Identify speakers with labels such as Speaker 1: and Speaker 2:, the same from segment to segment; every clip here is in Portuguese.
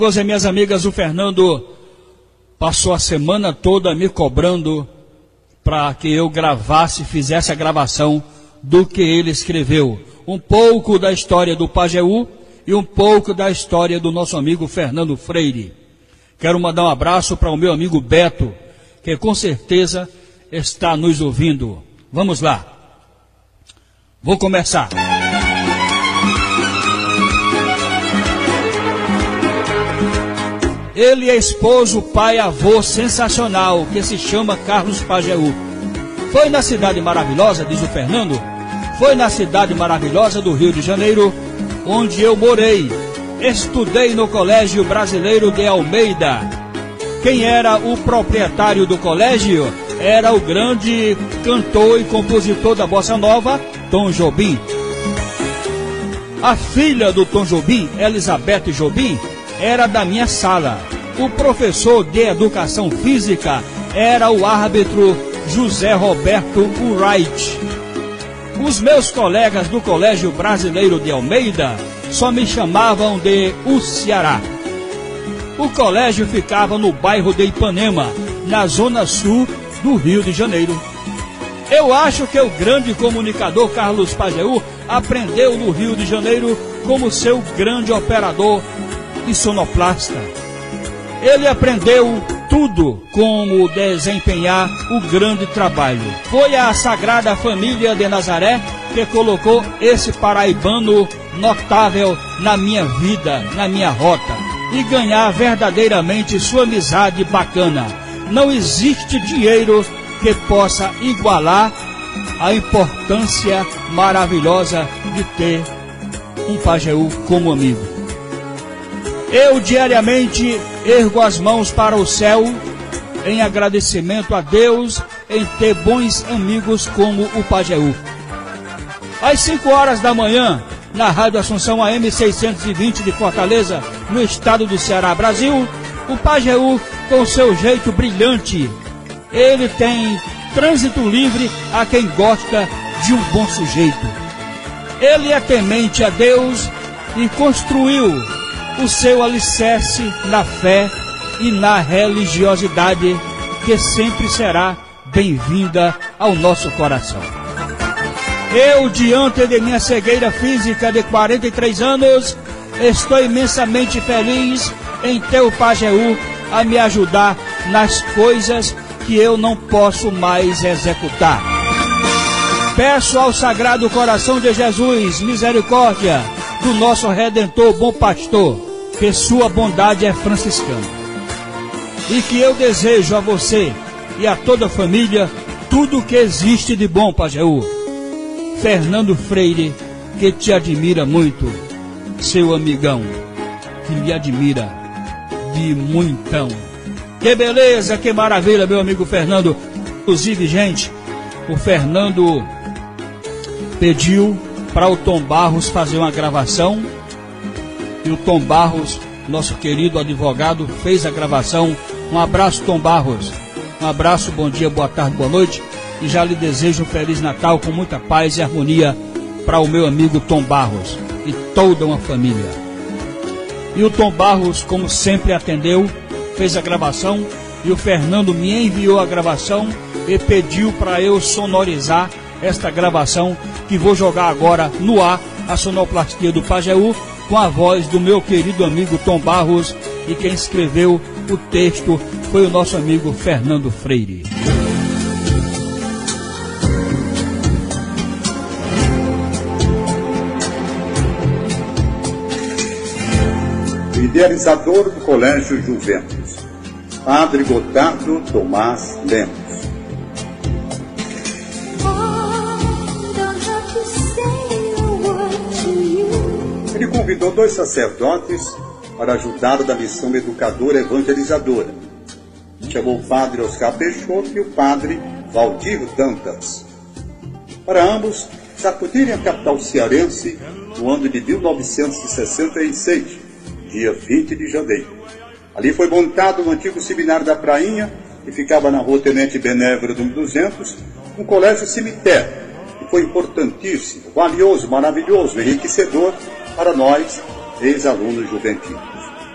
Speaker 1: Meus e minhas amigas, o Fernando passou a semana toda me cobrando para que eu gravasse, fizesse a gravação do que ele escreveu. Um pouco da história do Pajeú e um pouco da história do nosso amigo Fernando Freire. Quero mandar um abraço para o meu amigo Beto, que com certeza está nos ouvindo. Vamos lá. Vou começar. Ele é esposo, pai, avô sensacional, que se chama Carlos Pajeú. Foi na cidade maravilhosa, diz o Fernando, foi na cidade maravilhosa do Rio de Janeiro, onde eu morei. Estudei no Colégio Brasileiro de Almeida. Quem era o proprietário do colégio era o grande cantor e compositor da Bossa Nova, Tom Jobim. A filha do Tom Jobim, Elizabeth Jobim, era da minha sala. O professor de educação física era o árbitro José Roberto Wright. Os meus colegas do Colégio Brasileiro de Almeida só me chamavam de o Ceará. O colégio ficava no bairro de Ipanema, na zona sul do Rio de Janeiro. Eu acho que o grande comunicador Carlos Pajeú aprendeu no Rio de Janeiro como seu grande operador e sonoplasta. Ele aprendeu tudo como desempenhar o grande trabalho. Foi a Sagrada Família de Nazaré que colocou esse paraibano notável na minha vida, na minha rota, e ganhar verdadeiramente sua amizade bacana. Não existe dinheiro que possa igualar a importância maravilhosa de ter um Pajeú como amigo. Eu diariamente ergo as mãos para o céu em agradecimento a Deus em ter bons amigos como o Pajeú. Às 5 horas da manhã, na Rádio Assunção AM 620 de Fortaleza, no estado do Ceará, Brasil, o Pajeú, com seu jeito brilhante, ele tem trânsito livre a quem gosta de um bom sujeito. Ele é temente a Deus e construiu o seu alicerce na fé e na religiosidade, que sempre será bem-vinda ao nosso coração. Eu, diante de minha cegueira física de 43 anos, estou imensamente feliz em ter o Pajeú a me ajudar nas coisas que eu não posso mais executar. Peço ao Sagrado Coração de Jesus misericórdia do nosso Redentor Bom Pastor, que sua bondade é franciscana. E que eu desejo a você e a toda a família tudo o que existe de bom, Pajeú. Fernando Freire, que te admira muito, seu amigão, que me admira de muitão. Que beleza, que maravilha, meu amigo Fernando. Inclusive, gente, o Fernando pediu para o Tom Barros fazer uma gravação, e o Tom Barros, nosso querido advogado, fez a gravação. Um abraço, Tom Barros. Um abraço, bom dia, boa tarde, boa noite. E já lhe desejo um Feliz Natal com muita paz e harmonia para o meu amigo Tom Barros e toda uma família. E o Tom Barros, como sempre, atendeu, fez a gravação, e o Fernando me enviou a gravação e pediu para eu sonorizar esta gravação, que vou jogar agora no ar, a sonoplastia do Pajeú, com a voz do meu querido amigo Tom Barros, e quem escreveu o texto foi o nosso amigo Fernando Freire.
Speaker 2: Idealizador do Colégio Juventus, Padre Gotardo Tomás Lemos. Ele convidou 2 sacerdotes para ajudá-lo na missão educadora evangelizadora. Chamou o padre Oscar Peixoto e o padre Valdir Dantas, para ambos sacudirem a capital cearense no ano de 1966, dia 20 de janeiro. Ali foi montado no antigo seminário da Prainha, que ficava na rua Tenente Benévolo, número 200, um colégio cemitério, que foi importantíssimo, valioso, maravilhoso, enriquecedor para nós, ex-alunos juventinos.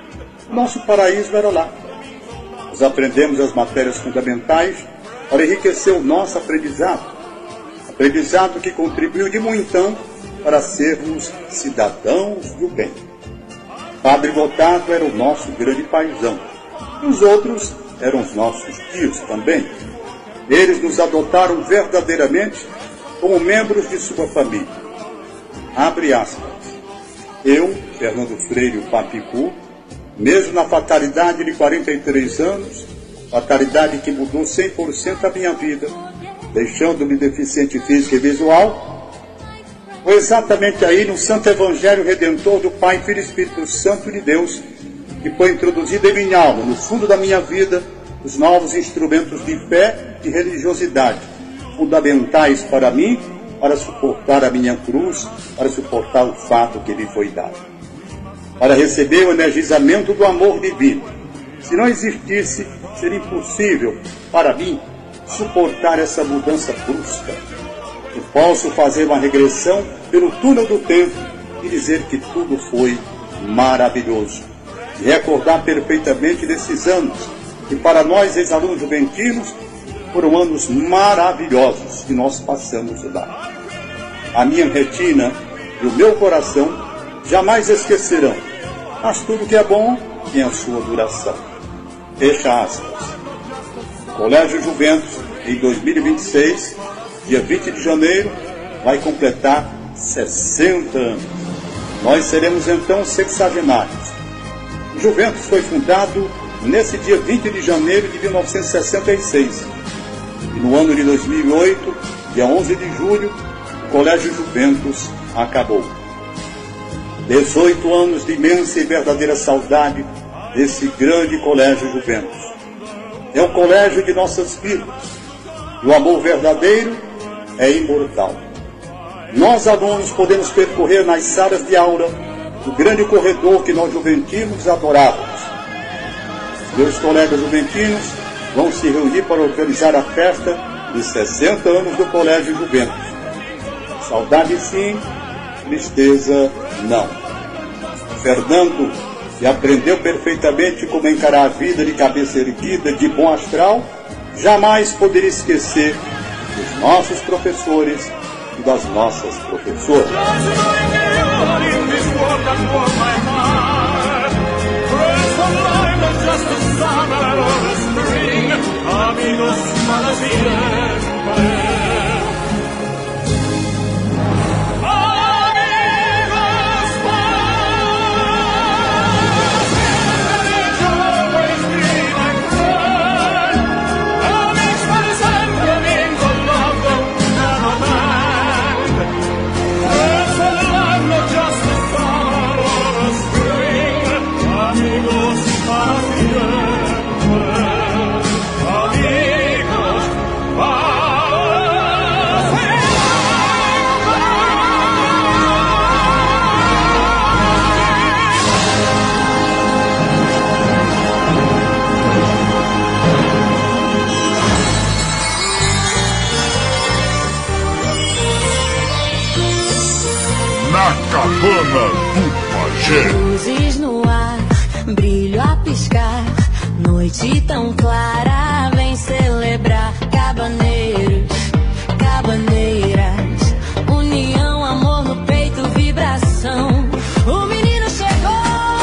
Speaker 2: Nosso paraíso era lá. Nós aprendemos as matérias fundamentais para enriquecer o nosso aprendizado. Aprendizado que contribuiu de montão para sermos cidadãos do bem. Padre Gotardo era o nosso grande paizão. E os outros eram os nossos tios também. Eles nos adotaram verdadeiramente como membros de sua família. Abre aspas. Eu, Fernando Freire, o Papicu, mesmo na fatalidade de 43 anos, fatalidade que mudou 100% a minha vida, deixando-me deficiente física e visual, foi exatamente aí no Santo Evangelho Redentor do Pai, Filho e Espírito Santo de Deus, que foi introduzido em minha alma, no fundo da minha vida, os novos instrumentos de fé e religiosidade, fundamentais para mim, para suportar a minha cruz, para suportar o fato que me foi dado. Para receber o energizamento do amor divino. Se não existisse, seria impossível para mim suportar essa mudança brusca. Eu posso fazer uma regressão pelo túnel do tempo e dizer que tudo foi maravilhoso. E recordar perfeitamente desses anos, que para nós, ex-alunos juventinos, foram anos maravilhosos que nós passamos lá. A minha retina e o meu coração jamais esquecerão, mas tudo que é bom tem a sua duração. Fecha aspas. Colégio Juventus, em 2026, dia 20 de janeiro, vai completar 60 anos. Nós seremos então sexagenários. O Juventus foi fundado nesse dia 20 de janeiro de 1966. E no ano de 2008, dia 11 de julho, o Colégio Juventus acabou. 18 anos de imensa e verdadeira saudade desse grande Colégio Juventus. É o colégio de nossas vidas. E o amor verdadeiro é imortal. Nós, alunos, podemos percorrer nas salas de aula o grande corredor que nós juventinos adorávamos. Meus colegas juventinos vão se reunir para organizar a festa de 60 anos do Colégio Juventus. Saudade sim, tristeza não. Fernando, que aprendeu perfeitamente como encarar a vida de cabeça erguida, de bom astral, jamais poderia esquecer dos nossos professores e das nossas professoras.
Speaker 3: Cabana do Pajé.
Speaker 4: Luzes no ar, brilho a piscar, noite tão clara, vem celebrar. Cabaneiros, cabaneiras, união, amor no peito, vibração. O menino chegou!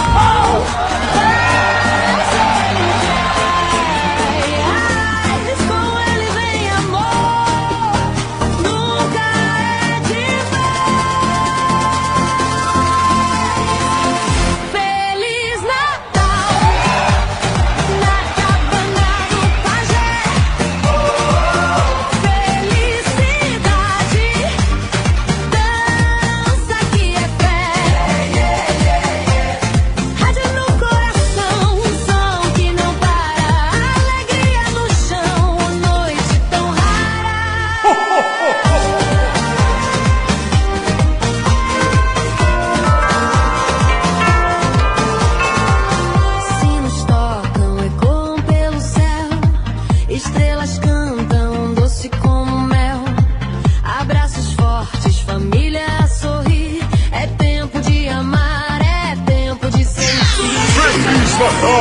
Speaker 4: Com ele vem amor, nunca é demais. Feliz Natal na cabana do Pajé. Feliz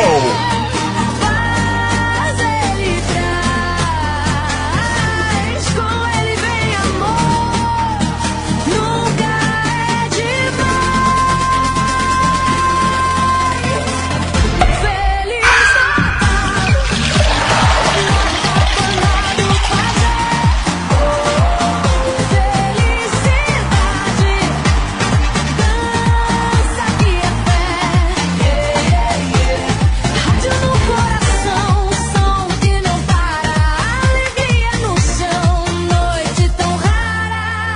Speaker 4: Faz ele traz, com ele vem amor, nunca é demais. Feliz Natal, Cabana do Pajé. Felicidade, dança que é fé. Rádio no coração, som que não para, alegria no chão, noite tão rara.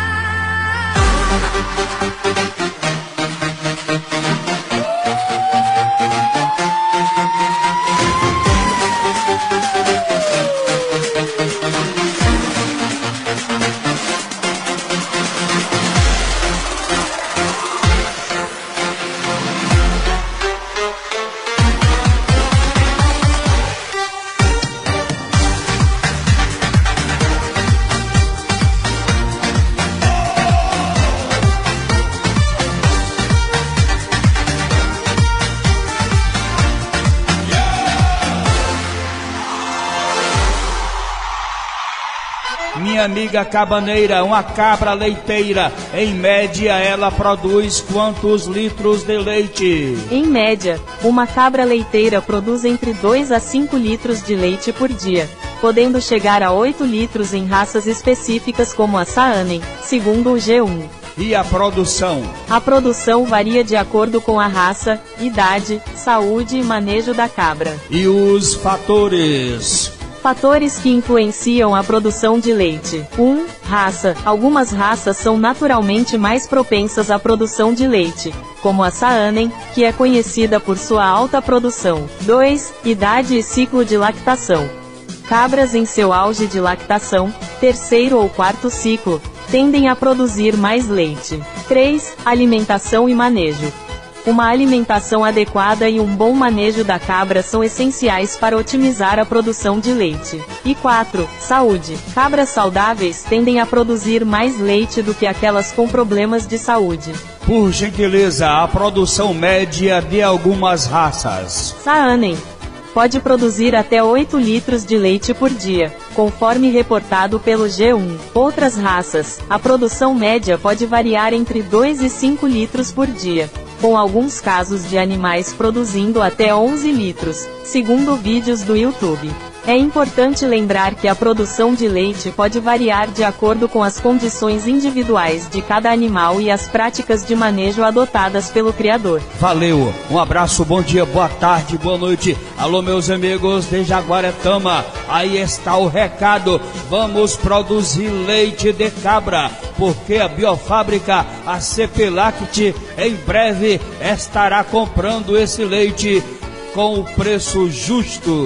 Speaker 1: Minha amiga cabaneira, uma cabra leiteira, em média ela produz quantos litros de leite?
Speaker 5: Em média, uma cabra leiteira produz entre 2 a 5 litros de leite por dia, podendo chegar a 8 litros em raças específicas como a Saanen, segundo o G1.
Speaker 1: E a produção?
Speaker 5: A produção varia de acordo com a raça, idade, saúde e manejo da cabra.
Speaker 1: E os fatores?
Speaker 5: Fatores que influenciam a produção de leite. 1. Raça. Algumas raças são naturalmente mais propensas à produção de leite, como a Saanen, que é conhecida por sua alta produção. 2. Idade e ciclo de lactação. Cabras em seu auge de lactação, terceiro ou quarto ciclo, tendem a produzir mais leite. 3. Alimentação e manejo. Uma alimentação adequada e um bom manejo da cabra são essenciais para otimizar a produção de leite. E 4. Saúde. Cabras saudáveis tendem a produzir mais leite do que aquelas com problemas de saúde.
Speaker 1: Por gentileza, a produção média de algumas raças.
Speaker 5: Saanen pode produzir até 8 litros de leite por dia, conforme reportado pelo G1. Outras raças, a produção média pode variar entre 2 e 5 litros por dia, com alguns casos de animais produzindo até 11 litros, segundo vídeos do YouTube. É importante lembrar que a produção de leite pode variar de acordo com as condições individuais de cada animal e as práticas de manejo adotadas pelo criador.
Speaker 1: Valeu, um abraço, bom dia, boa tarde, boa noite. Alô, meus amigos de Jaguaretama, aí está o recado. Vamos produzir leite de cabra, porque a biofábrica, a CPLact, em breve estará comprando esse leite com o preço justo.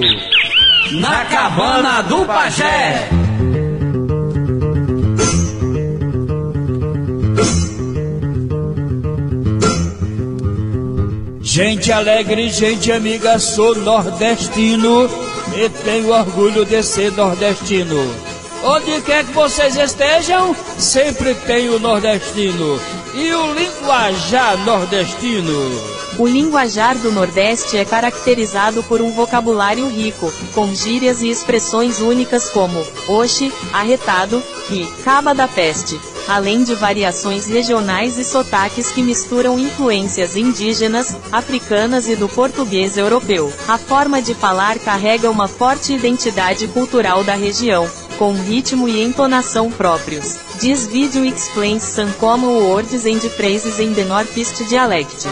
Speaker 6: Na Cabana do Pajé.
Speaker 1: Gente alegre, gente amiga, sou nordestino e tenho orgulho de ser nordestino. Onde quer que vocês estejam, sempre tem o nordestino e o linguajar nordestino.
Speaker 5: O linguajar do Nordeste é caracterizado por um vocabulário rico, com gírias e expressões únicas como oxe, arretado e caba da peste, além de variações regionais e sotaques que misturam influências indígenas, africanas e do português europeu. A forma de falar carrega uma forte identidade cultural da região, com ritmo e entonação próprios. This video explains some common words and phrases in the Northeast dialect.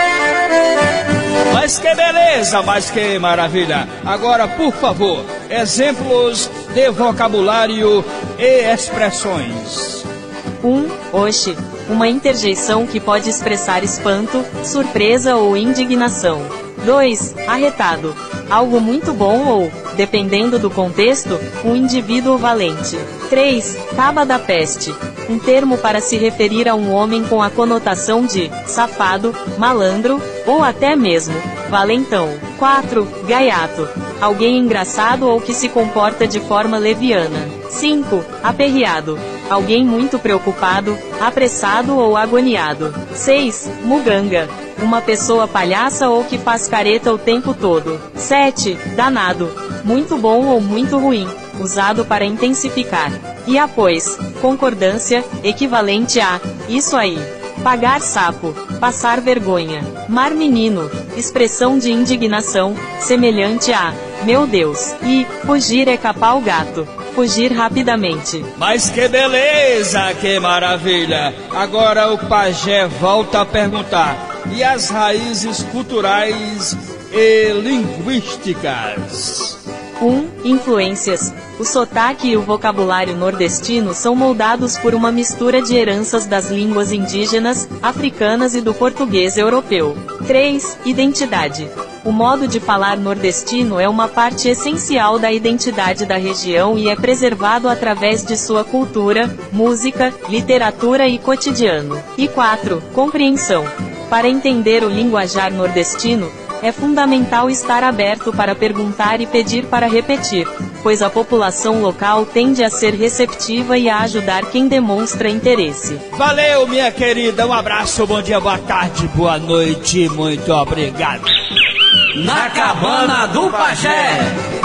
Speaker 1: Mas que beleza, mas que maravilha. Agora, por favor, exemplos de vocabulário e expressões.
Speaker 5: 1. Oxe. Uma interjeição que pode expressar espanto, surpresa ou indignação. 2. Arretado. Algo muito bom ou, dependendo do contexto, um indivíduo valente. 3. Caba da peste. Um termo para se referir a um homem com a conotação de safado, malandro, ou até mesmo valentão. 4. Gaiato. Alguém engraçado ou que se comporta de forma leviana. 5. Aperreado. Alguém muito preocupado, apressado ou agoniado. 6. Muganga. uma pessoa palhaça ou que faz careta o tempo todo. 7. Danado, muito bom ou muito ruim, usado para intensificar. E após, concordância, equivalente a, isso aí. Pagar sapo, passar vergonha. Mar menino, expressão de indignação, semelhante a, meu Deus. E, fugir é capar o gato, fugir rapidamente.
Speaker 1: Mas que beleza, que maravilha! Agora o pajé volta a perguntar, e as raízes culturais e linguísticas?
Speaker 5: 1. Influências. O sotaque e o vocabulário nordestino são moldados por uma mistura de heranças das línguas indígenas, africanas e do português europeu. 3. Identidade. O modo de falar nordestino é uma parte essencial da identidade da região e é preservado através de sua cultura, música, literatura e cotidiano. E 4. Compreensão. Para entender o linguajar nordestino, é fundamental estar aberto para perguntar e pedir para repetir, pois a população local tende a ser receptiva e a ajudar quem demonstra interesse.
Speaker 1: Valeu, minha querida, um abraço, bom dia, boa tarde, boa noite, muito obrigado.
Speaker 6: Na Cabana do Pajé.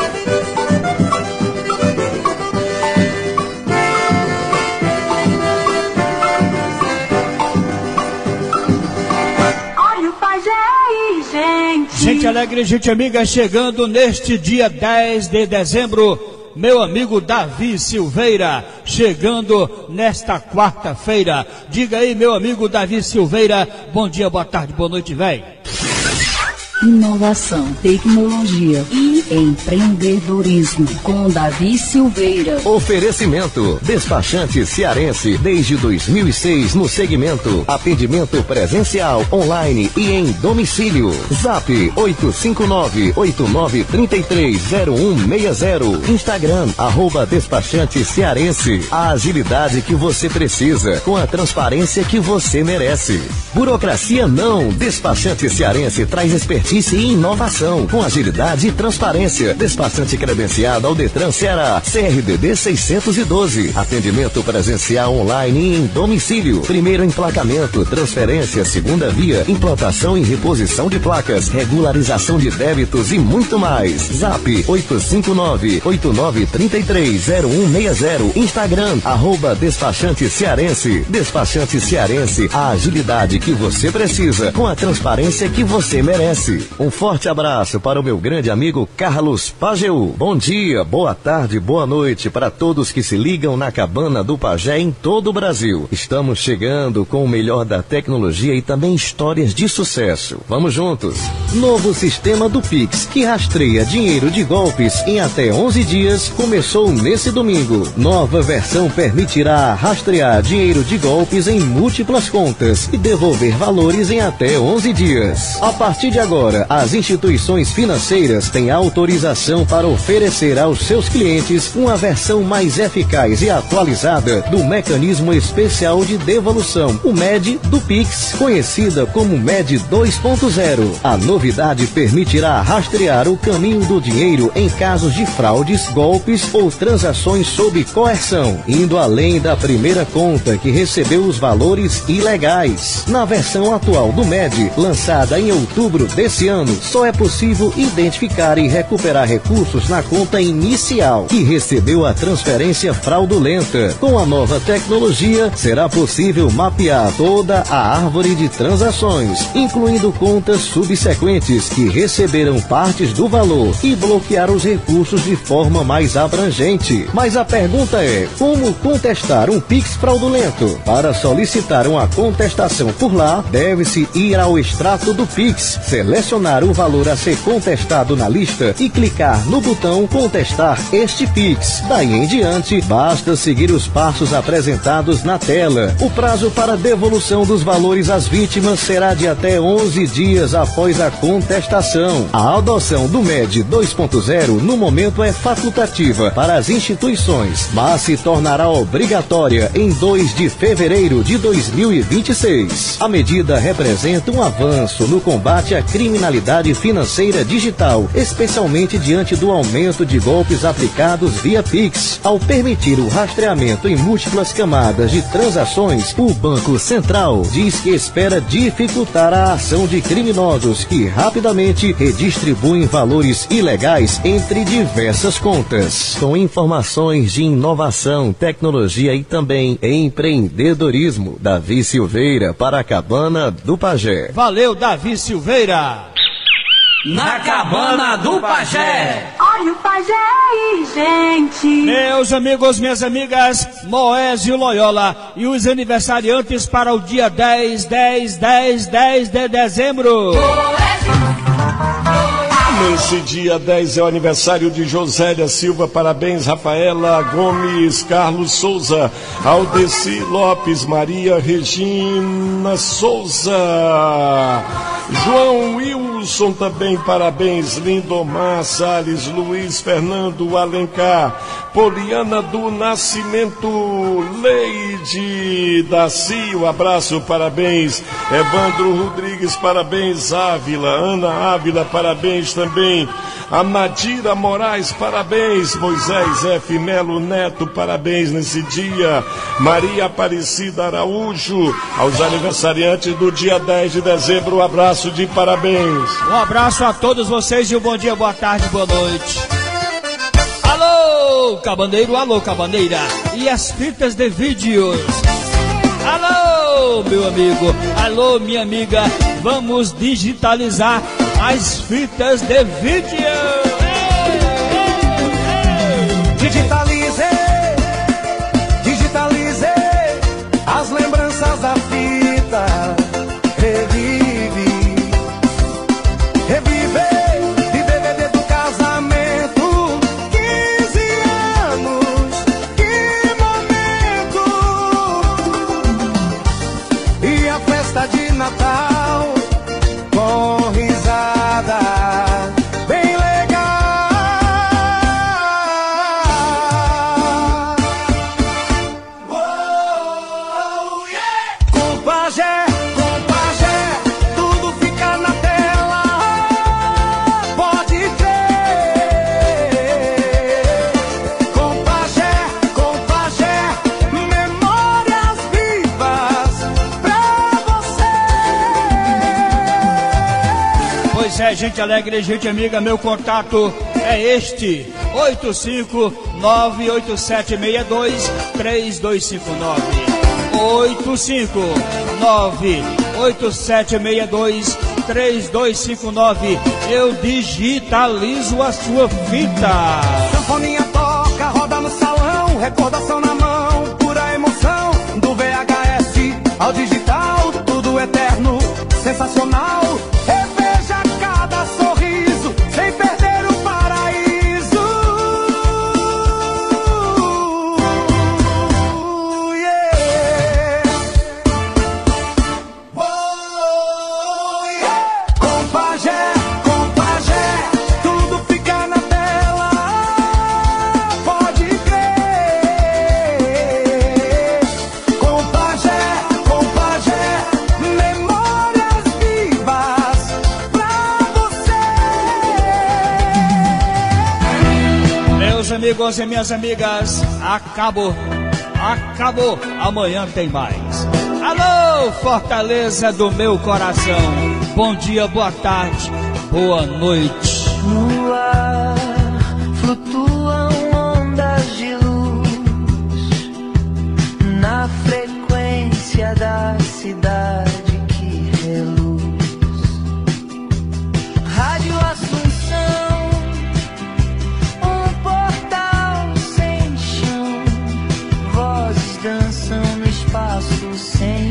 Speaker 1: Gente alegre, gente amiga, chegando neste dia 10 de dezembro, meu amigo Davi Silveira, chegando nesta quarta-feira. Diga aí, meu amigo Davi Silveira, bom dia, boa tarde, boa noite, véi.
Speaker 7: Inovação, tecnologia e empreendedorismo com Davi Silveira.
Speaker 8: Oferecimento, despachante cearense desde 2006 no segmento atendimento presencial, online e em domicílio. Zap 859-8933-0160. Instagram, @despachante cearense. A agilidade que você precisa com a transparência que você merece. Burocracia não, despachante cearense traz expertise e inovação, com agilidade e transparência. Despachante credenciado ao Detran Ceará, CRDD 612. Atendimento presencial, online e em domicílio. Primeiro emplacamento, transferência, segunda via, implantação e reposição de placas, regularização de débitos e muito mais. Zap 859-8933-0160. Instagram, @despachante cearense. Despachante cearense, a agilidade que você precisa, com a transparência que você merece. Um forte abraço para o meu grande amigo Carlos Pajeú. Bom dia, boa tarde, boa noite para todos que se ligam na Cabana do Pajé em todo o Brasil. Estamos chegando com o melhor da tecnologia e também histórias de sucesso. Vamos juntos. Novo sistema do Pix, que rastreia dinheiro de golpes em até 11 dias, começou nesse domingo. Nova versão permitirá rastrear dinheiro de golpes em múltiplas contas e devolver valores em até 11 dias. A partir de agora, as instituições financeiras têm autorização para oferecer aos seus clientes uma versão mais eficaz e atualizada do mecanismo especial de devolução, o MED do Pix, conhecida como MED 2.0. A novidade permitirá rastrear o caminho do dinheiro em casos de fraudes, golpes ou transações sob coerção, indo além da primeira conta que recebeu os valores ilegais. Na versão atual do MED, lançada em outubro desse ano, só é possível identificar e recuperar recursos na conta inicial que recebeu a transferência fraudulenta. Com a nova tecnologia, será possível mapear toda a árvore de transações, incluindo contas subsequentes que receberam partes do valor e bloquear os recursos de forma mais abrangente. Mas a pergunta é, como contestar um Pix fraudulento? Para solicitar uma contestação por lá, deve-se ir ao extrato do Pix, selecionar o valor a ser contestado na lista e clicar no botão contestar este Pix. Daí em diante, basta seguir os passos apresentados na tela. O prazo para devolução dos valores às vítimas será de até 11 dias após a contestação. A adoção do MED 2.0 no momento é facultativa para as instituições, mas se tornará obrigatória em 2 de fevereiro de 2026. A medida representa um avanço no combate à criminalidade criminalidade financeira digital, especialmente diante do aumento de golpes aplicados via Pix. Ao permitir o rastreamento em múltiplas camadas de transações, o Banco Central diz que espera dificultar a ação de criminosos que rapidamente redistribuem valores ilegais entre diversas contas. Com informações de inovação, tecnologia e também empreendedorismo, Davi Silveira, para a Cabana do Pajé.
Speaker 1: Valeu, Davi Silveira.
Speaker 6: Na Cabana do Pajé.
Speaker 4: Olha o pajé aí, gente.
Speaker 1: Meus amigos, minhas amigas, Moésio Loyola e os aniversariantes para o dia 10 de dezembro.
Speaker 9: Nesse dia 10 é o aniversário de Josélia Silva, parabéns. Rafaela Gomes, Carlos Souza, Aldeci Lopes, Maria Regina Souza, João Wilson também, parabéns. Lindomar Salles, Luiz Fernando Alencar, Poliana do Nascimento, Leide Daci, um abraço, parabéns. Evandro Rodrigues, parabéns. Ávila, Ana Ávila, parabéns também. A Nadira Moraes, parabéns. Moisés F. Melo Neto, parabéns nesse dia. Maria Aparecida Araújo, aos aniversariantes do dia 10 de dezembro, um abraço de parabéns.
Speaker 1: Um abraço a todos vocês e um bom dia, boa tarde, boa noite. Alô, cabandeiro, alô, cabandeira. E as fitas de vídeos? Alô, meu amigo, alô, minha amiga. Vamos digitalizar as fitas de vídeo.
Speaker 10: Digitalize as lembranças da fita. Revive de DVD do casamento. 15 anos, que momento. E a festa de Natal com risada bem legal. Oh, yeah. Com pajé, tudo fica na tela. Pode crer. Com pajé, memórias vivas pra você.
Speaker 1: Pois é, gente alegre, gente amiga, meu contato é este: 859-8762-3259. 859-8762-3259. Eu digitalizo a sua fita.
Speaker 10: Sanfoninha toca, roda no salão, recordação na mão, pura emoção. Do VHS ao digital, tudo eterno, sensacional. Reveja cada sorriso, sem perder o paraíso. Yeah. Oh, yeah. Com pajé, tudo fica na tela. Pode crer. Com pajé, memórias vivas pra você.
Speaker 1: Meus amigos e minhas amigas, acabou. Amanhã tem mais. Alô, Fortaleza do meu coração. Bom dia, boa tarde, boa noite.
Speaker 11: No ar flutuam ondas de luz, na frequência da cidade que reluz. Rádio Assunção, um portal sem chão, vozes dançam no espaço sem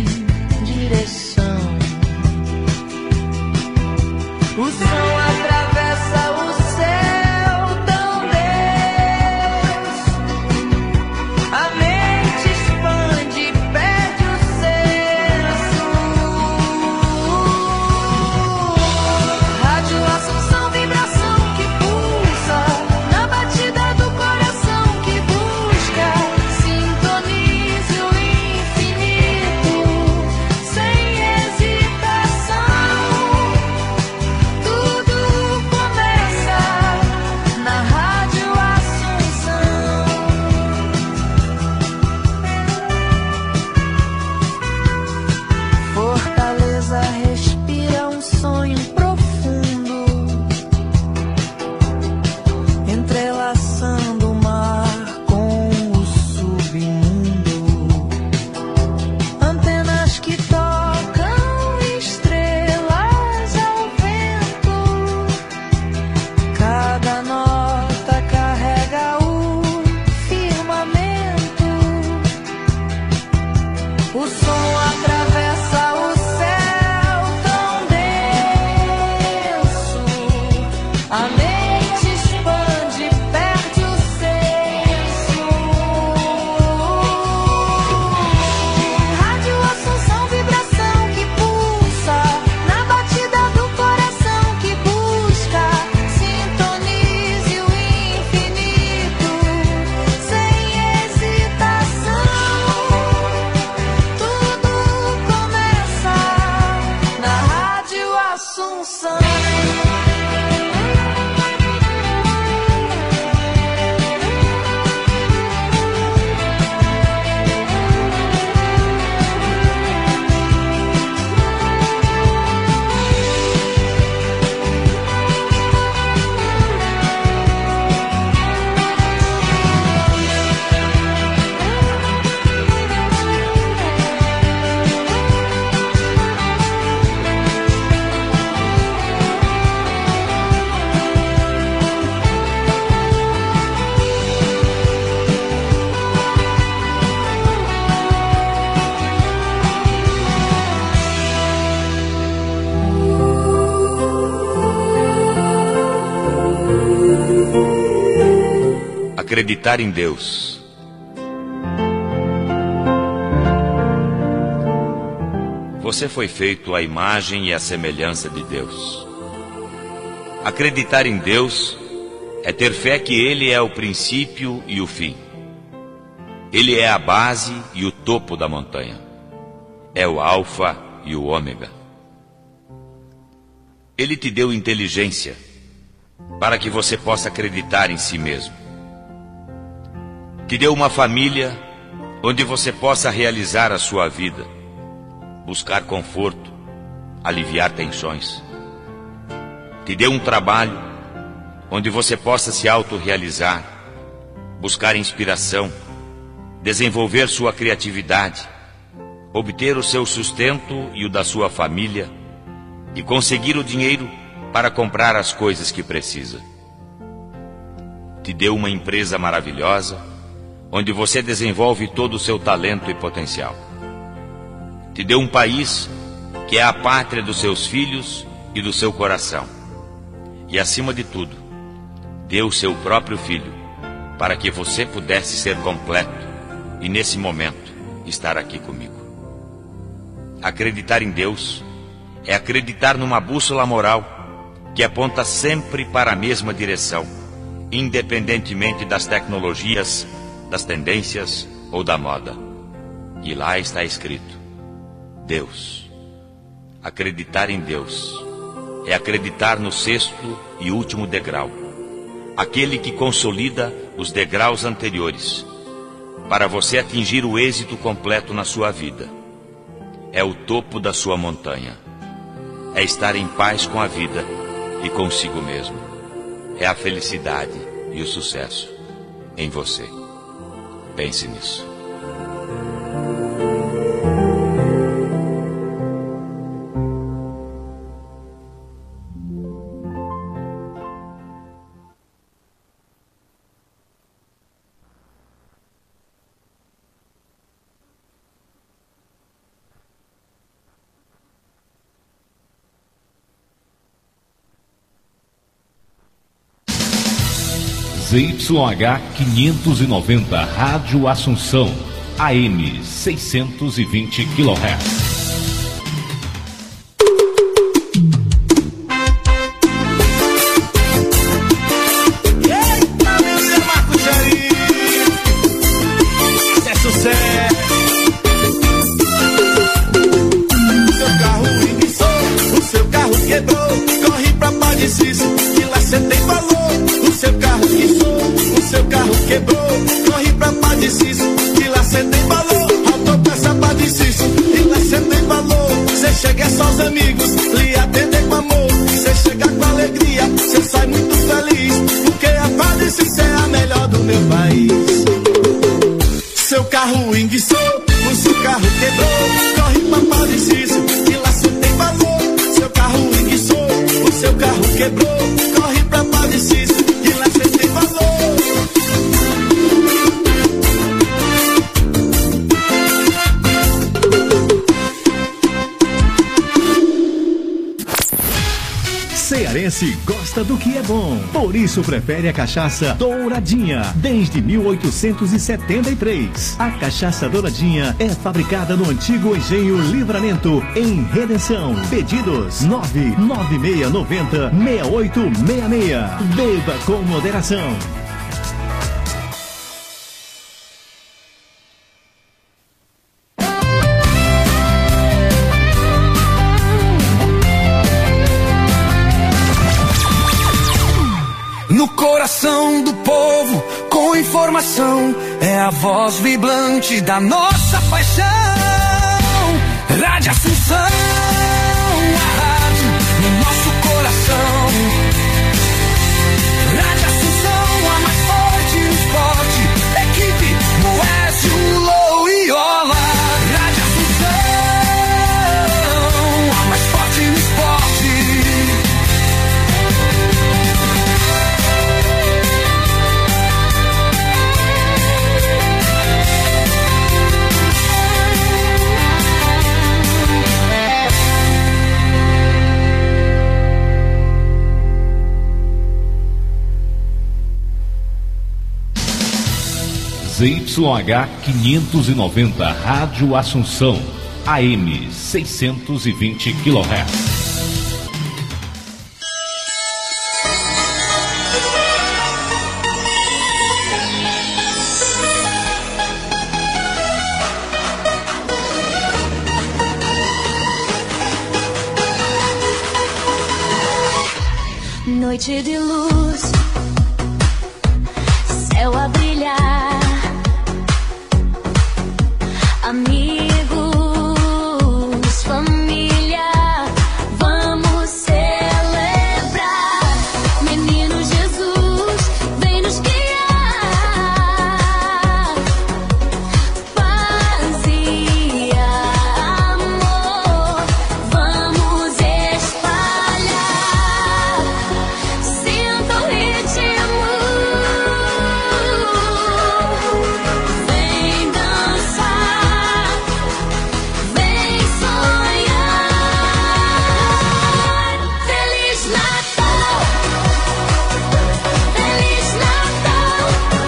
Speaker 11: direção. O som atravessa o
Speaker 12: Acreditar em Deus. Você foi feito à imagem e à semelhança de Deus. Acreditar em Deus é ter fé que Ele é o princípio e o fim. Ele é a base e o topo da montanha. É o alfa e o ômega. Ele te deu inteligência para que você possa acreditar em si mesmo. Te deu uma família onde você possa realizar a sua vida, buscar conforto, aliviar tensões. Te deu um trabalho onde você possa se autorrealizar, buscar inspiração, desenvolver sua criatividade, obter o seu sustento e o da sua família e conseguir o dinheiro para comprar as coisas que precisa. Te deu uma empresa maravilhosa onde você desenvolve todo o seu talento e potencial. Te deu um país que é a pátria dos seus filhos e do seu coração. E acima de tudo, deu o seu próprio filho para que você pudesse ser completo e nesse momento estar aqui comigo. Acreditar em Deus é acreditar numa bússola moral que aponta sempre para a mesma direção, independentemente das tecnologias, das tendências ou da moda. E lá está escrito: Deus. Acreditar em Deus é acreditar no sexto e último degrau, aquele que consolida os degraus anteriores, para você atingir o êxito completo na sua vida. É o topo da sua montanha. É estar em paz com a vida e consigo mesmo. É a felicidade e o sucesso em você. Pense nisso.
Speaker 13: ZYH 590, Rádio Assunção, AM 620 kHz.
Speaker 14: Gosta do que é bom, por isso prefere a cachaça Douradinha desde 1873. A cachaça Douradinha é fabricada no antigo engenho Livramento, em Redenção. Pedidos 99690-6866. Beba com moderação.
Speaker 10: Do povo com informação, é a voz vibrante da nossa paixão. Rádio Assunção, a rádio no nosso coração. Rádio Assunção, a mais forte no esporte. Equipe Moésio, Lou e Ola. Rádio Assunção, a mais forte no esporte.
Speaker 13: ZYH 590, Rádio Assunção, AM 620 kHz.
Speaker 4: Noite de luz, céu a brilhar, amigos, família, vamos celebrar. Menino Jesus, vem nos guiar, paz e amor, vamos espalhar. Sinta o ritmo, vem dançar, vem sonhar. Feliz Natal, Feliz Natal,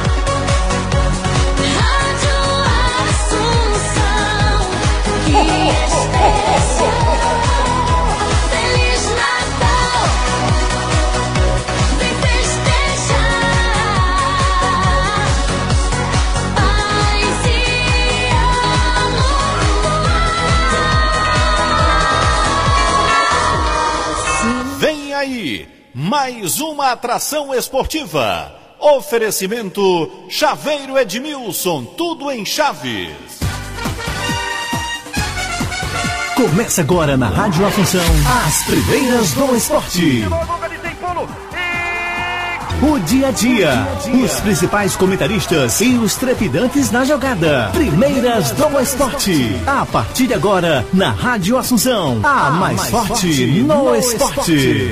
Speaker 4: Rádio Assunção, que especial. Feliz Natal, vem festejar, paz e amor.
Speaker 14: Vem aí, mais uma atração esportiva. Oferecimento Chaveiro Edmilson, tudo em chaves. Começa agora na Rádio Assunção, as primeiras do esporte. O dia a dia, os principais comentaristas e os trepidantes na jogada. Primeiras do esporte. A partir de agora, na Rádio Assunção, a mais forte no esporte.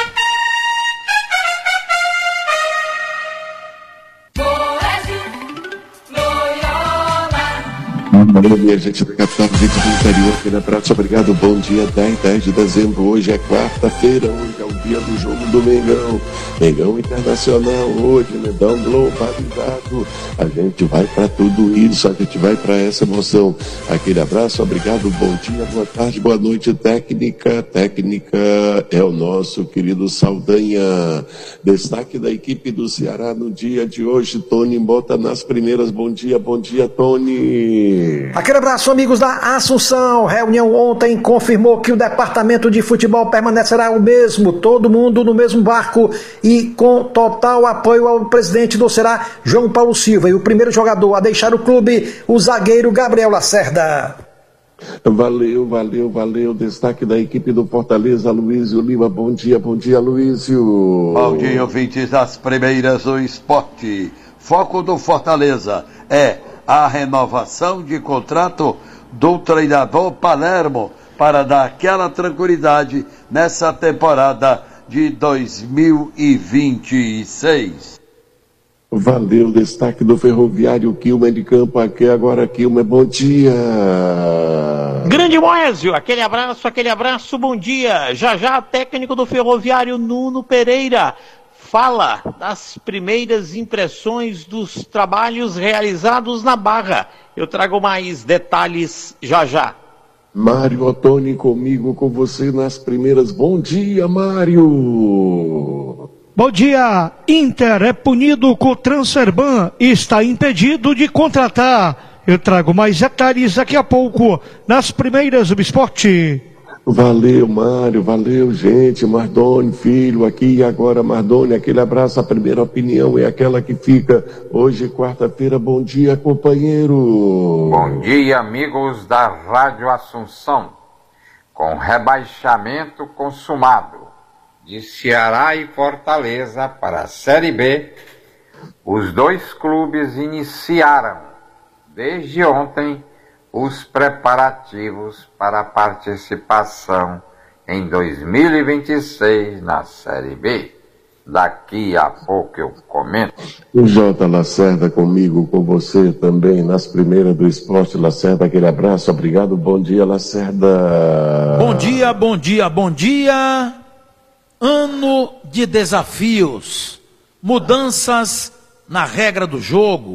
Speaker 9: Alô, minha gente da capital, gente do interior, aquele abraço, obrigado, bom dia, 10 de dezembro, hoje é quarta-feira, hoje é o dia do jogo do Mengão, Mengão Internacional, hoje, Mengão globalizado, a gente vai para tudo isso, a gente vai para essa emoção, aquele abraço, obrigado, bom dia, boa tarde, boa noite, técnica é o nosso querido Saldanha, destaque da equipe do Ceará no dia de hoje, Tony bota nas primeiras, bom dia, Tony.
Speaker 15: Aquele abraço, amigos da Assunção. Reunião ontem confirmou que o departamento de futebol permanecerá o mesmo, todo mundo no mesmo barco e com total apoio ao presidente do Ceará, João Paulo Silva. E o primeiro jogador a deixar o clube, o zagueiro Gabriel Lacerda.
Speaker 9: Valeu. Destaque da equipe do Fortaleza, Luísio Lima. Bom dia, Luísio.
Speaker 16: Bom dia, ouvintes das primeiras do esporte. Foco do Fortaleza é a renovação de contrato do treinador Palermo para dar aquela tranquilidade nessa temporada de 2026.
Speaker 9: Valeu, destaque do Ferroviário, Quilmer de Campo aqui agora, Quilmer, bom dia.
Speaker 17: Grande Moésio, aquele abraço, bom dia. Já, técnico do Ferroviário, Nuno Pereira, fala das primeiras impressões dos trabalhos realizados na Barra. Eu trago mais detalhes já.
Speaker 9: Mário Ottoni comigo, com você nas primeiras. Bom dia, Mário.
Speaker 1: Bom dia. Inter é punido com o Transferban e está impedido de contratar. Eu trago mais detalhes daqui a pouco nas primeiras do esporte.
Speaker 9: Valeu, Mário, valeu, gente. Mardoni, filho, aqui e agora, Mardoni, aquele abraço. A primeira opinião é aquela que fica hoje, quarta-feira. Bom dia, companheiro.
Speaker 18: Bom dia, amigos da Rádio Assunção. Com rebaixamento consumado de Ceará e Fortaleza para a Série B, os dois clubes iniciaram, desde ontem, os preparativos para a participação em 2026 na Série B. Daqui a pouco eu comento.
Speaker 9: O J. Lacerda comigo, com você também, nas primeiras do esporte. Lacerda, aquele abraço, obrigado, bom dia, Lacerda.
Speaker 19: Bom dia. Ano de desafios, mudanças na regra do jogo,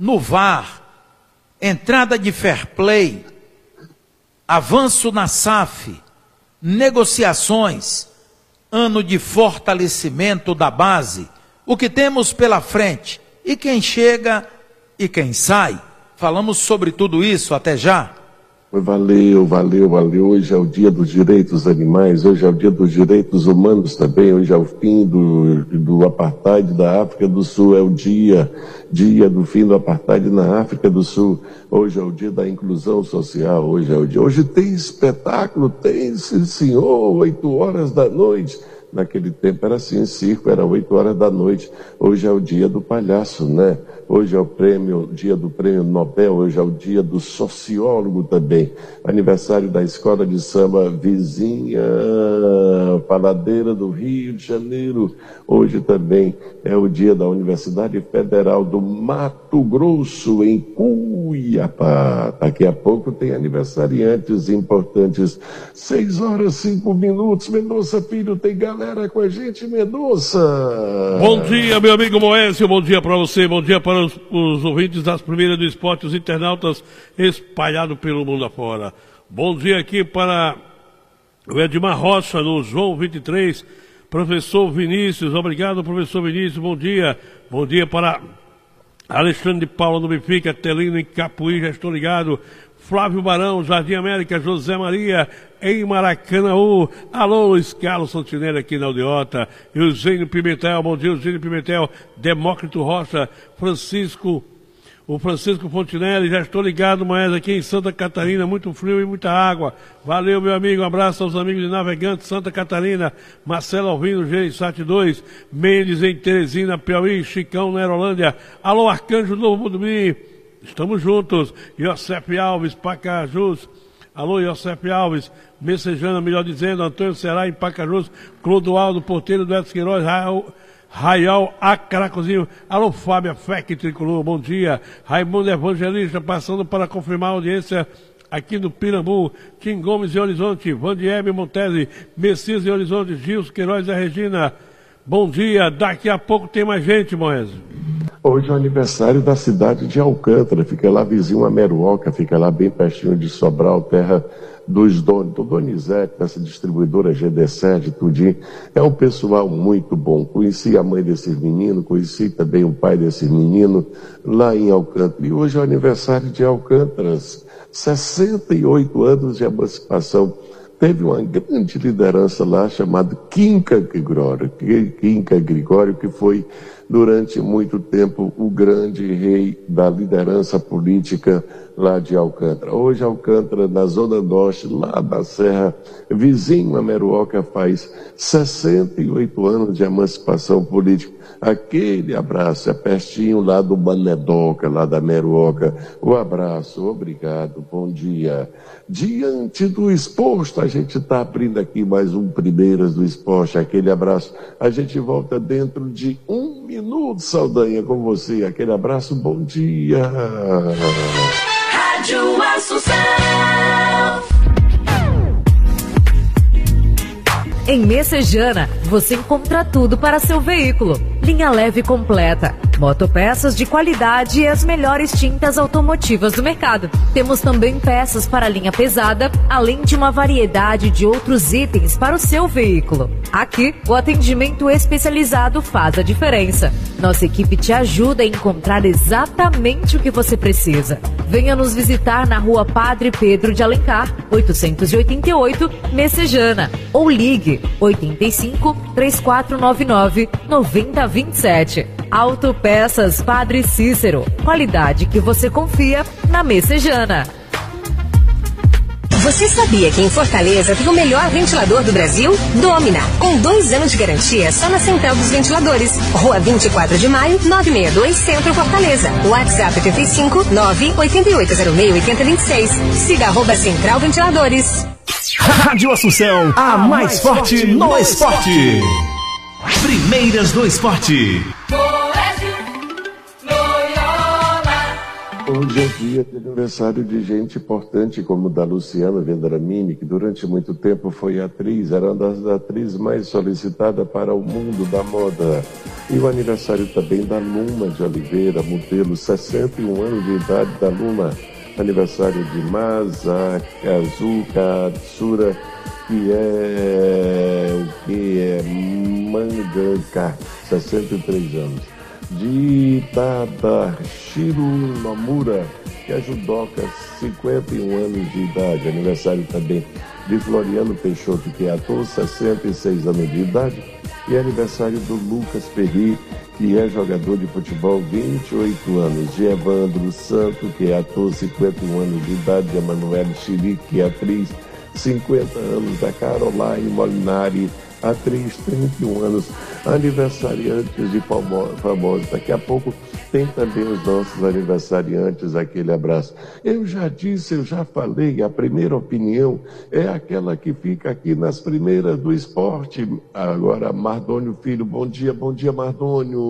Speaker 19: no VAR, entrada de fair play, avanço na SAF, negociações, ano de fortalecimento da base, o que temos pela frente e quem chega e quem sai. Falamos sobre tudo isso, até já.
Speaker 9: Valeu. Hoje é o dia dos direitos dos animais, hoje é o dia dos direitos humanos também, hoje é o fim do apartheid da África do Sul, é o dia do fim do apartheid na África do Sul, hoje é o dia da inclusão social, hoje tem espetáculo, tem, sim, senhor, 8 horas da noite. Naquele tempo era assim, circo, era 8 horas da noite. Hoje é o dia do palhaço, né? Hoje é o dia do prêmio Nobel, hoje é o dia do sociólogo também. Aniversário da Escola de Samba Vizinha Paladeira do Rio de Janeiro. Hoje também é o dia da Universidade Federal do Mato Grosso, em Cuiabá. Daqui a pouco tem aniversariantes importantes. 6 horas 5 minutos. Mendonça Filho, tem galera com a gente, Mendonça.
Speaker 20: Bom dia, meu amigo Moésio, bom dia para você, bom dia para os ouvintes das primeiras do esporte, os internautas espalhados pelo mundo afora. Bom dia aqui para o Edmar Rocha, no João 23, professor Vinícius, obrigado professor Vinícius, bom dia para Alexandre de Paula no Benfica, Telino em Capuí, já estou ligado, Flávio Barão, Jardim América, José Maria, em Maracanaú. Alô, Luiz Carlos Santinelli aqui na Aldeota. Eugênio Pimentel, bom dia, Eugênio Pimentel. Demócrito Rocha, o Francisco Fontinelli, já estou ligado, mas aqui em Santa Catarina, muito frio e muita água. Valeu, meu amigo, um abraço aos amigos de Navegantes, Santa Catarina. Marcelo Alvino, G7 2, Mendes em Teresina, Piauí, Chicão na Aerolândia. Alô, Arcanjo Novo Mudumim. Estamos juntos, Iosef Alves, Pacajus, alô Iosef Alves, Messejana, melhor dizendo, Antônio Será em Pacajus, Clodoaldo, Porteiro do Edson Queiroz, Raial Acaracozinho, alô Fábia Fec Tricolor, bom dia, Raimundo Evangelista, passando para confirmar a audiência aqui no Pirambu, Tim Gomes em Horizonte, Vandiebe Montese, Messias em Horizonte, Gilson Queiroz e Regina, bom dia, daqui a pouco tem mais gente, Moésio.
Speaker 9: Hoje é o aniversário da cidade de Alcântara, fica lá vizinho a Meruoca, fica lá bem pertinho de Sobral, terra dos donos, do Donizete, dessa distribuidora GD7, tudinho. É um pessoal muito bom. Conheci a mãe desses meninos, conheci também o pai desses meninos lá em Alcântara. E hoje é o aniversário de Alcântara, 68 anos de emancipação. Teve uma grande liderança lá chamada Quinca Gregório, que foi durante muito tempo o grande rei da liderança política lá de Alcântara. Hoje Alcântara, na Zona Norte, lá da Serra, vizinho a Meruoca, faz 68 anos de emancipação política. Aquele abraço, é pertinho lá do Banedoca, lá da Meruoca. O abraço, obrigado, bom dia. Diante do exposto, a gente está abrindo aqui mais um Primeiras do Esporte, aquele abraço. A gente volta dentro de 1 minuto, Saldanha, com você. Aquele abraço, bom dia.
Speaker 4: Rádio Assunção.
Speaker 21: Em Messejana, você encontra tudo para seu veículo. Linha leve completa, motopeças de qualidade e as melhores tintas automotivas do mercado. Temos também peças para linha pesada, além de uma variedade de outros itens para o seu veículo. Aqui, o atendimento especializado faz a diferença. Nossa equipe te ajuda a encontrar exatamente o que você precisa. Venha nos visitar na Rua Padre Pedro de Alencar, 888, Messejana, ou ligue 85 3499 9027. Autopeças Padre Cícero, qualidade que você confia na Messejana.
Speaker 22: Você sabia que em Fortaleza tem o melhor ventilador do Brasil? Domina, com 2 anos de garantia só na Central dos Ventiladores. Rua 24 de Maio, 962, Centro Fortaleza. WhatsApp 85 98806 8026. Siga @Central Ventiladores.
Speaker 14: Rádio Assunção, a mais forte no esporte. Primeiras do Esporte.
Speaker 9: Hoje é dia de aniversário de gente importante como da Luciana Vendramini, que durante muito tempo foi atriz, era uma das atrizes mais solicitadas para o mundo da moda. E o aniversário também da Luma de Oliveira, modelo, 61 anos de idade da Luma. Aniversário de Masa Kazuka Tsura, que é mangaka, 63 anos. De Tadashiro Nomura, que é judoca, 51 anos de idade. Aniversário também de Floriano Peixoto, que é ator, 66 anos de idade. E aniversário do Lucas Perry, que é jogador de futebol, 28 anos. De Evandro Santo, que é ator, 51 anos de idade. De Emanuele Chiri, que é atriz, 50 anos. Da Caroline Molinari, atriz, 31 anos, aniversariantes de famosos. Daqui a pouco tem também os nossos aniversariantes, aquele abraço. Eu já disse, eu já falei, a primeira opinião é aquela que fica aqui nas primeiras do esporte. Agora, Mardônio Filho, bom dia, Mardônio.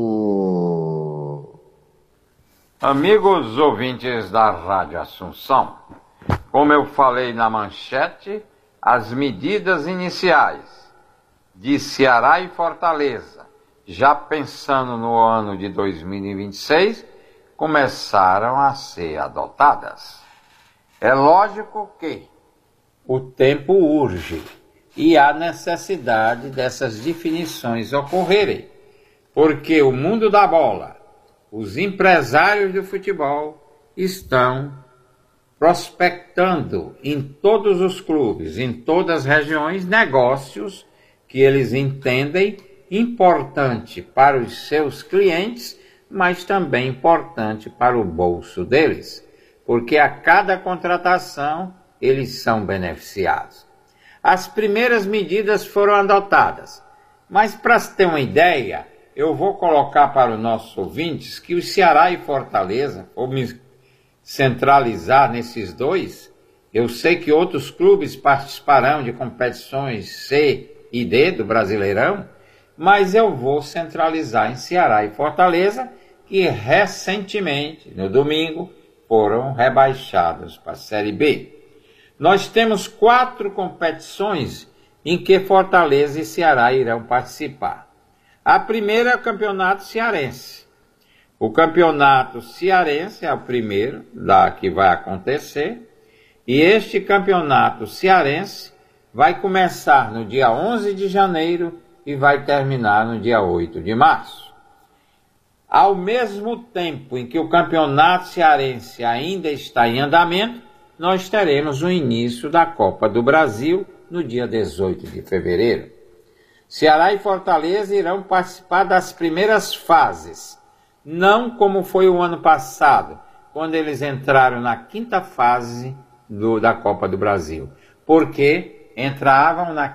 Speaker 18: Amigos ouvintes da Rádio Assunção, como eu falei na manchete, as medidas iniciais de Ceará e Fortaleza, já pensando no ano de 2026, começaram a ser adotadas. É lógico que o tempo urge e há necessidade dessas definições ocorrerem, porque o mundo da bola, os empresários do futebol estão prospectando em todos os clubes, em todas as regiões, negócios que eles entendem importante para os seus clientes, mas também importante para o bolso deles, porque a cada contratação eles são beneficiados. As primeiras medidas foram adotadas, mas para se ter uma ideia, eu vou colocar para os nossos ouvintes que o Ceará e Fortaleza, vou me centralizar nesses dois, eu sei que outros clubes participarão de competições C e D do Brasileirão, mas eu vou centralizar em Ceará e Fortaleza, que recentemente, no domingo, foram rebaixados para a Série B. Nós temos 4 competições em que Fortaleza e Ceará irão participar. A primeira é o Campeonato Cearense. O Campeonato Cearense é o primeiro que vai acontecer, e este Campeonato Cearense vai começar no dia 11 de janeiro e vai terminar no dia 8 de março. Ao mesmo tempo em que o Campeonato Cearense ainda está em andamento, nós teremos o início da Copa do Brasil no dia 18 de fevereiro. Ceará e Fortaleza irão participar das primeiras fases, não como foi o ano passado, quando eles entraram na 5ª fase da Copa do Brasil, porque entram na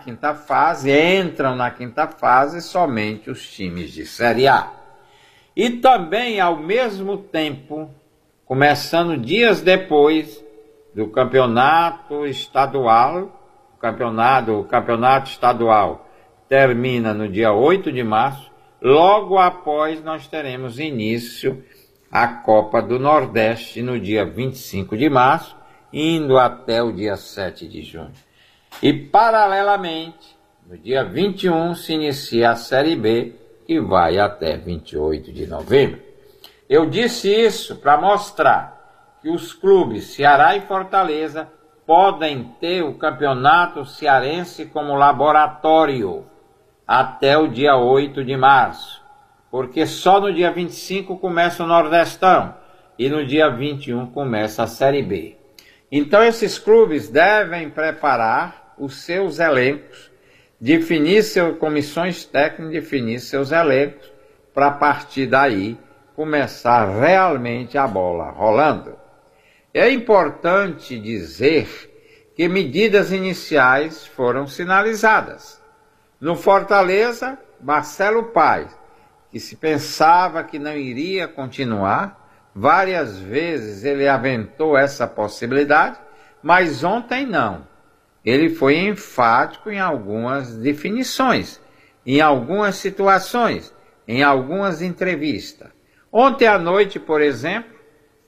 Speaker 18: 5ª fase somente os times de Série A. E também, ao mesmo tempo, começando dias depois do campeonato estadual, o campeonato estadual termina no dia 8 de março, logo após nós teremos início a Copa do Nordeste no dia 25 de março, indo até o dia 7 de junho. E, paralelamente, no dia 21 se inicia a Série B, que vai até 28 de novembro. Eu disse isso para mostrar que os clubes Ceará e Fortaleza podem ter o Campeonato Cearense como laboratório até o dia 8 de março, porque só no dia 25 começa o Nordestão e no dia 21 começa a Série B. Então esses clubes devem preparar os seus elencos, definir suas comissões técnicas, definir seus elencos, para a partir daí começar realmente a bola rolando. É importante dizer que medidas iniciais foram sinalizadas. No Fortaleza, Marcelo Paes, que se pensava que não iria continuar, várias vezes ele aventou essa possibilidade, mas ontem não. Ele foi enfático em algumas definições, em algumas situações, em algumas entrevistas. Ontem à noite, por exemplo,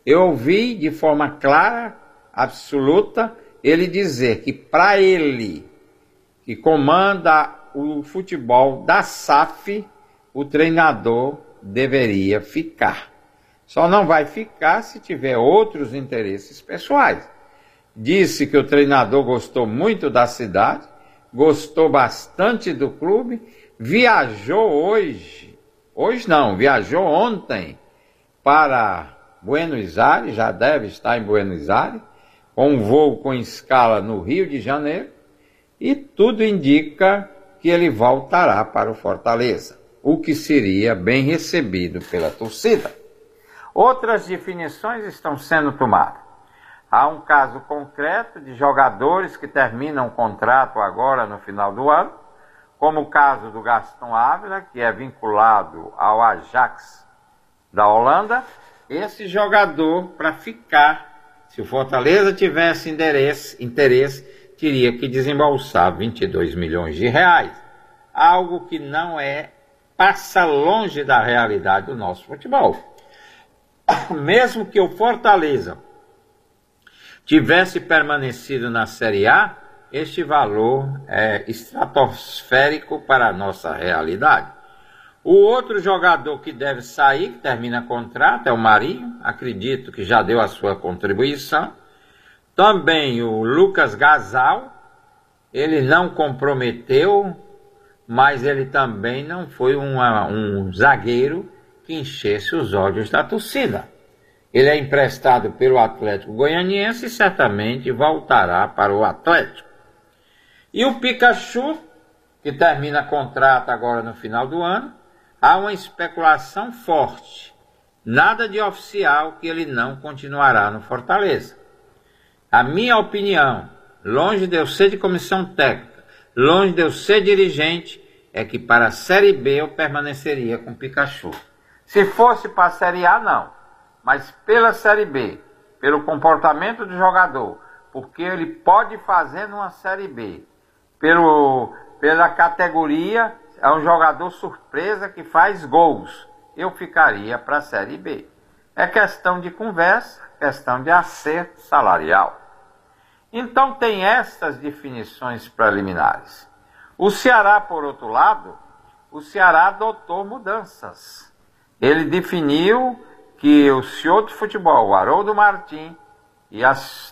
Speaker 18: Eu ouvi de forma clara, absoluta, ele dizer que para ele, que comanda o futebol da SAF, o treinador deveria ficar. Só não vai ficar se tiver outros interesses pessoais. Disse que o treinador gostou muito da cidade, gostou bastante do clube, viajou viajou ontem para Buenos Aires, já deve estar em Buenos Aires, com um voo com escala no Rio de Janeiro, e tudo indica que ele voltará para o Fortaleza, o que seria bem recebido pela torcida. Outras definições estão sendo tomadas. Há um caso concreto de jogadores que terminam o contrato agora no final do ano, como o caso do Gaston Ávila, que é vinculado ao Ajax da Holanda. Esse jogador, para ficar, se o Fortaleza tivesse interesse, teria que desembolsar 22 milhões de reais. Algo que não passa longe da realidade do nosso futebol. Mesmo que o Fortaleza tivesse permanecido na Série A, este valor é estratosférico para a nossa realidade. O outro jogador que deve sair, que termina contrato, é o Marinho, acredito que já deu a sua contribuição. Também o Lucas Gasal, ele não comprometeu, mas ele também não foi um zagueiro que enchesse os olhos da torcida. Ele é emprestado pelo Atlético Goianiense e certamente voltará para o Atlético. E o Pikachu, que termina contrato agora no final do ano, há uma especulação forte. Nada de oficial que ele não continuará no Fortaleza. A minha opinião, longe de eu ser de comissão técnica, longe de eu ser dirigente, é que para a Série B eu permaneceria com o Pikachu. Se fosse para a Série A, não. Mas pela Série B, pelo comportamento do jogador, porque ele pode fazer numa Série B, pela categoria, é um jogador surpresa que faz gols, eu ficaria para a Série B. É questão de conversa, questão de acerto salarial. Então tem estas definições preliminares. O Ceará, por outro lado, o Ceará adotou mudanças. Ele definiu que o senhor de futebol, o Haroldo Martins, e as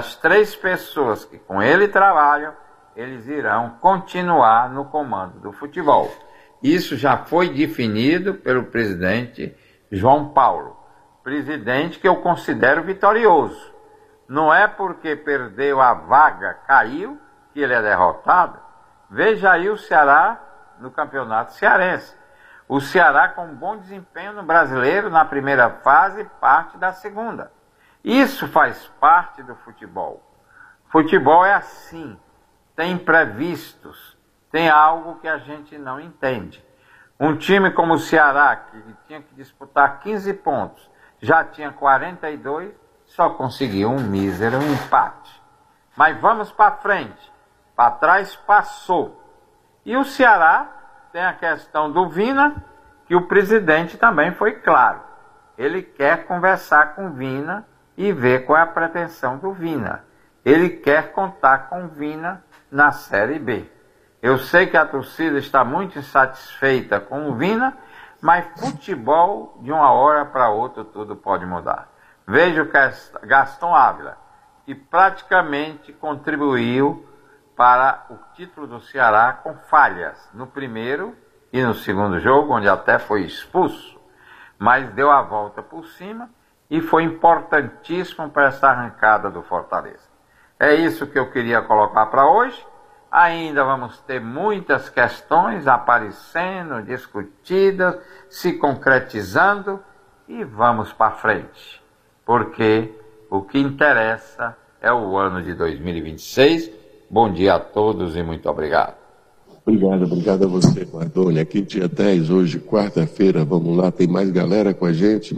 Speaker 18: 3 pessoas que com ele trabalham, eles irão continuar no comando do futebol. Isso já foi definido pelo presidente João Paulo, presidente que eu considero vitorioso. Não é porque perdeu a vaga, caiu, que ele é derrotado. Veja aí o Ceará no campeonato cearense. O Ceará com um bom desempenho no Brasileiro na primeira fase, parte da segunda. Isso faz parte do futebol. Futebol é assim, tem imprevistos, tem algo que a gente não entende. Um time como o Ceará, que tinha que disputar 15 pontos, já tinha 42, só conseguiu um mísero empate. Mas vamos para frente, para trás passou. E o Ceará tem a questão do Vina, que o presidente também foi claro. Ele quer conversar com o Vina e ver qual é a pretensão do Vina. Ele quer contar com o Vina na Série B. Eu sei que a torcida está muito insatisfeita com o Vina, mas futebol, de uma hora para outra, tudo pode mudar. Veja o Gaston Ávila, que praticamente contribuiu para o título do Ceará com falhas no primeiro e no segundo jogo, onde até foi expulso, mas deu a volta por cima e foi importantíssimo para essa arrancada do Fortaleza. É isso que eu queria colocar para hoje. Ainda vamos ter muitas questões aparecendo, discutidas, se concretizando e vamos para frente, porque o que interessa é o ano de 2026. Bom dia a todos e muito obrigado.
Speaker 9: Obrigado a você, Guardoni. Aqui dia 10, hoje, quarta-feira, vamos lá, tem mais galera com a gente,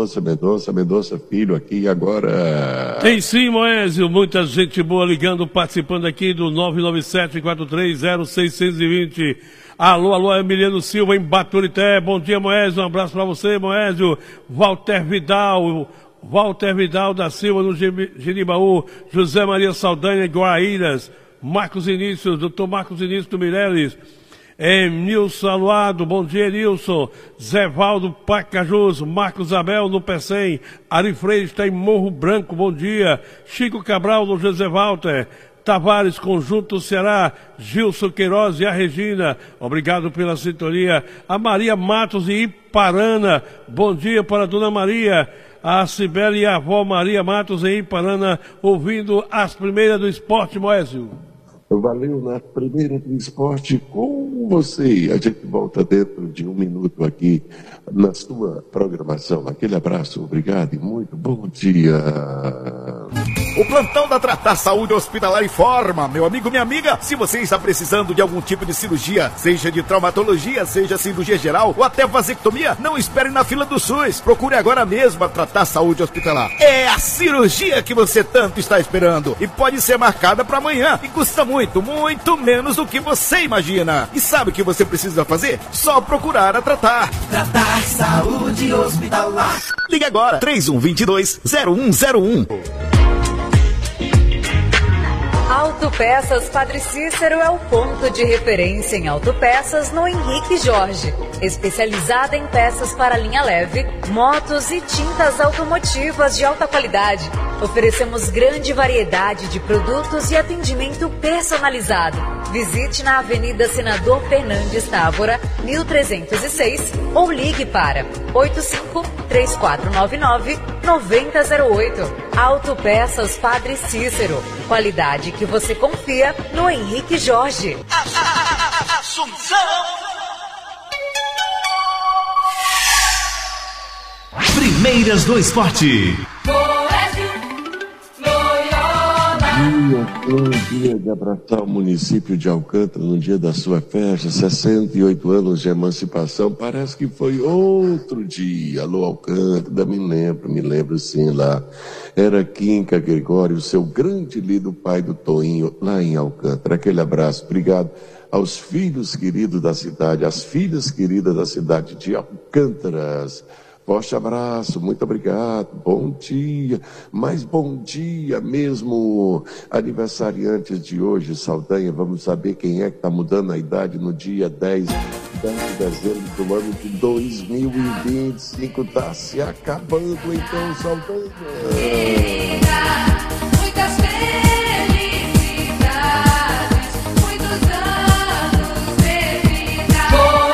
Speaker 9: Mendonça Filho aqui agora.
Speaker 20: Tem sim, Moésio, muita gente boa ligando, participando aqui do 997-430-620. Alô, Emiliano Silva em Baturité, bom dia, Moésio, um abraço pra você, Moésio. Walter Vidal, Walter Vidal da Silva no Giribaú, José Maria Saldanha Guaíras, Marcos Inícios, Dr. Marcos Inícios do Mireles, Nilson Aluado, bom dia Nilson, Zé Valdo Pacajus, Marcos Abel no Pecém, Ari Freire está em Morro Branco, bom dia, Chico Cabral no José Walter, Tavares, Conjunto Ceará, Gilson Queiroz e a Regina, obrigado pela sintonia, a Maria Matos e Iparana, bom dia para a Dona Maria, a Cibele e a avó Maria Matos em Iparana, ouvindo as primeiras do esporte, Moésio.
Speaker 2: Valeu, na primeira do esporte com você. A gente volta dentro de um minuto aqui na sua programação. Aquele abraço, obrigado e muito bom dia.
Speaker 3: O plantão da Tratar Saúde Hospitalar informa, meu amigo, minha amiga, se você está precisando de algum tipo de cirurgia, seja de traumatologia, seja cirurgia geral ou até vasectomia, não espere na fila do SUS. Procure agora mesmo a Tratar Saúde Hospitalar. É a cirurgia que você tanto está esperando e pode ser marcada para amanhã e custa muito menos do que você imagina. E sabe o que você precisa fazer? Só procurar a Tratar.
Speaker 6: Tratar Saúde Hospitalar.
Speaker 3: Ligue agora, 3122-0101.
Speaker 21: Autopeças Padre Cícero é o ponto de referência em autopeças no Henrique Jorge. Especializada em peças para linha leve, motos e tintas automotivas de alta qualidade. Oferecemos grande variedade de produtos e atendimento personalizado. Visite na Avenida Senador Fernandes Távora, 1306 ou ligue para 85-3499-9008. Autopeças Padre Cícero. Qualidade que você confia no Henrique Jorge.
Speaker 6: Assunção!
Speaker 14: Primeiras do Esporte.
Speaker 2: Um dia de abraçar o município de Alcântara no dia da sua festa, 68 anos de emancipação, parece que foi outro dia. Alô Alcântara, me lembro sim lá. Era Quinca Gregório, seu grande lido pai do Toinho, lá em Alcântara. Aquele abraço, obrigado aos filhos queridos da cidade, às filhas queridas da cidade de Alcântaras. Forte abraço, muito obrigado, bom dia, mas bom dia mesmo, aniversariantes de hoje, Saldanha, vamos saber quem é que está mudando a idade no dia 10 de dezembro do ano de 2025, está se acabando então, Saldanha.
Speaker 4: Muitas felicidades, muitos anos de vida.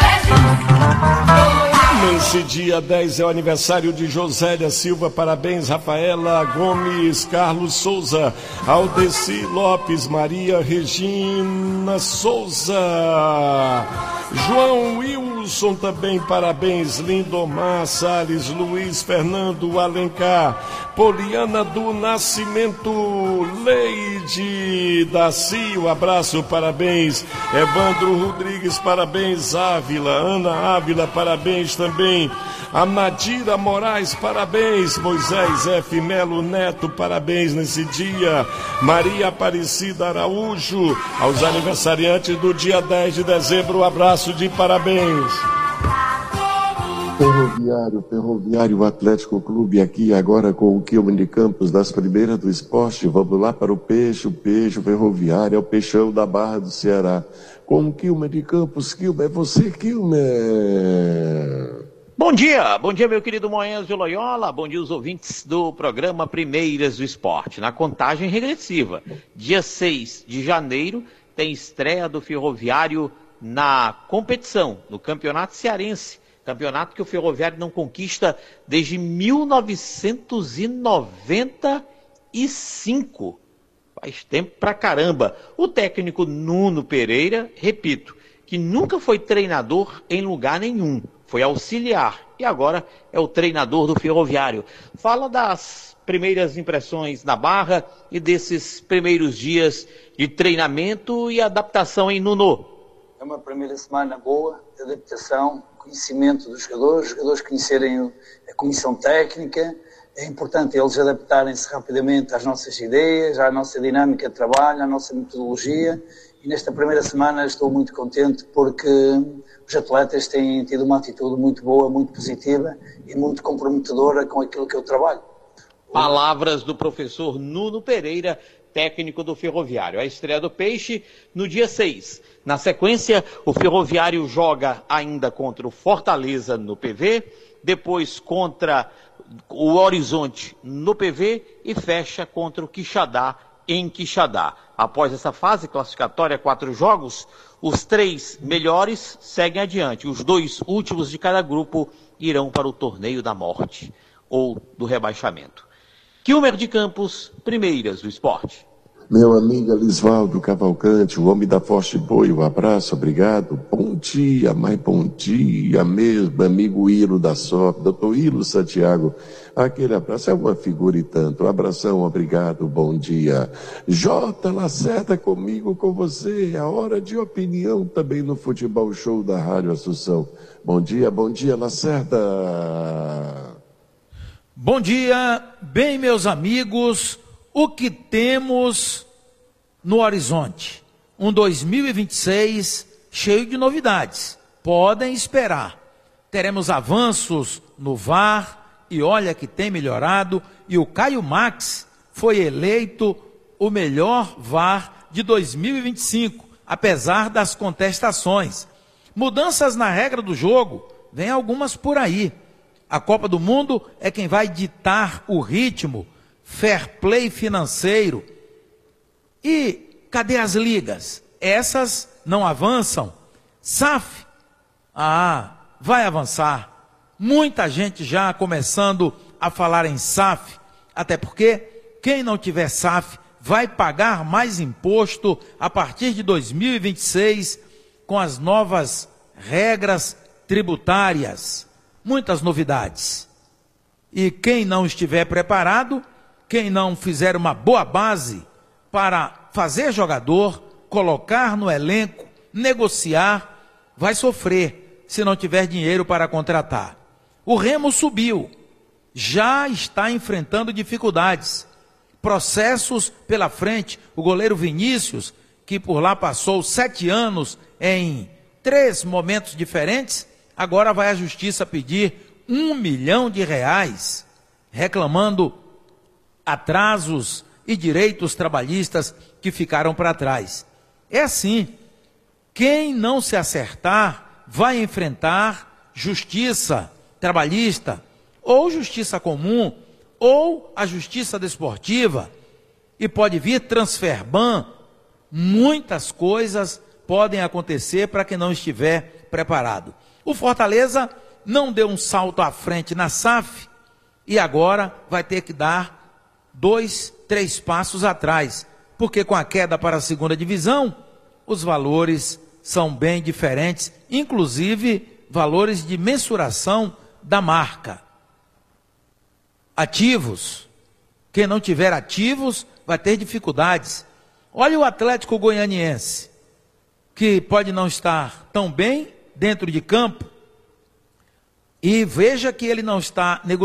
Speaker 9: Nesse dia 10 é o aniversário de Josélia Silva, parabéns, Rafaela Gomes, Carlos Souza, Aldeci Lopes, Maria Regina Souza, João Wilson também, parabéns, Lindomar Salles, Luiz Fernando Alencar, Poliana do Nascimento, Leide da Cio, abraço, parabéns, Evandro Rodrigues, parabéns, Ávila, Ana Ávila, parabéns também, a Nadira Moraes, parabéns, Moisés F. Melo Neto, parabéns nesse dia, Maria Aparecida Araújo, aos aniversariantes do dia 10 de dezembro, abraço de parabéns.
Speaker 2: Ferroviário Atlético Clube aqui agora com o Quilme de Campos das primeiras do esporte. Vamos lá para o peixe Ferroviário, é o peixão da Barra do Ceará. Com o Quilme de Campos, Quilme, é você, Quilme.
Speaker 17: Bom dia meu querido Moésio Loyola, bom dia os ouvintes do programa Primeiras do Esporte. Na contagem regressiva, dia 6 de janeiro tem estreia do Ferroviário na competição, no Campeonato Cearense. Campeonato que o Ferroviário não conquista desde 1995. Faz tempo pra caramba. O técnico Nuno Pereira, repito, que nunca foi treinador em lugar nenhum. Foi auxiliar e agora é o treinador do Ferroviário. Fala das primeiras impressões na Barra e desses primeiros dias de treinamento e adaptação em Nuno.
Speaker 23: É uma primeira semana boa de adaptação, conhecimento dos jogadores, os jogadores conhecerem a comissão técnica. É importante eles adaptarem-se rapidamente às nossas ideias, à nossa dinâmica de trabalho, à nossa metodologia. E nesta primeira semana estou muito contente porque os atletas têm tido uma atitude muito boa, muito positiva e muito comprometedora com aquilo que eu trabalho.
Speaker 17: Palavras do professor Nuno Pereira, técnico do Ferroviário. A estreia do Peixe no dia 6. Na sequência, o Ferroviário joga ainda contra o Fortaleza no PV, depois contra o Horizonte no PV e fecha contra o Quixadá em Quixadá. Após essa fase classificatória, 4 jogos, os 3 melhores seguem adiante. Os 2 últimos de cada grupo irão para o torneio da morte ou do rebaixamento. Kilmer de Campos, Primeiras do Esporte.
Speaker 2: Meu amigo Elisvaldo Cavalcante, o homem da Forte Boi, um abraço, obrigado. Bom dia, mais bom dia mesmo, amigo Hilo da SOP, doutor Hilo Santiago. Aquele abraço é uma figura e tanto. Um abração, obrigado, bom dia. J. Lacerda comigo, com você. A hora de opinião também no Futebol Show da Rádio Assunção. Bom dia, Lacerda.
Speaker 19: Bom dia, bem, meus amigos. O que temos no horizonte? Um 2026 cheio de novidades. Podem esperar. Teremos avanços no VAR, e olha que tem melhorado, e o Caio Max foi eleito o melhor VAR de 2025, apesar das contestações. Mudanças na regra do jogo, vem algumas por aí. A Copa do Mundo é quem vai ditar o ritmo, fair play financeiro. E cadê as ligas? Essas não avançam. SAF? Vai avançar. Muita gente já começando a falar em SAF, até porque quem não tiver SAF vai pagar mais imposto a partir de 2026 com as novas regras tributárias. Muitas novidades. E quem não estiver preparado, quem não fizer uma boa base para fazer jogador, colocar no elenco, negociar, vai sofrer se não tiver dinheiro para contratar. O Remo subiu, já está enfrentando dificuldades, processos pela frente. O goleiro Vinícius, que por lá passou 7 anos em 3 momentos diferentes, agora vai à justiça pedir R$1 milhão, reclamando atrasos e direitos trabalhistas que ficaram para trás. É assim, quem não se acertar vai enfrentar justiça trabalhista, ou justiça comum, ou a justiça desportiva, e pode vir transferban. Muitas coisas podem acontecer para quem não estiver preparado. O Fortaleza não deu um salto à frente na SAF, e agora vai ter que dar 2, 3 passos atrás, porque com a queda para a segunda divisão, os valores são bem diferentes, inclusive valores de mensuração da marca. Ativos, quem não tiver ativos vai ter dificuldades. Olha o Atlético Goianiense, que pode não estar tão bem dentro de campo, e veja que ele não está negociando